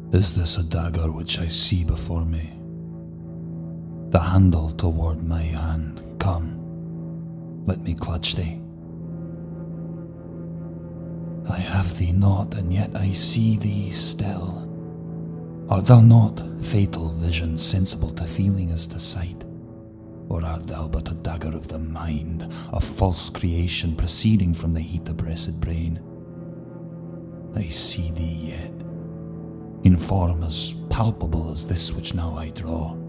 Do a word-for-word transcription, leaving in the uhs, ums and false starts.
Is this a dagger which I see before me? The handle toward my hand. Come, let me clutch thee. I have thee not, and yet I see thee still. Art thou not, fatal vision, sensible to feeling as to sight? Or art thou but a dagger of the mind, a false creation proceeding from the heat-oppressed brain? I see thee yet, in form as palpable as this which now I draw.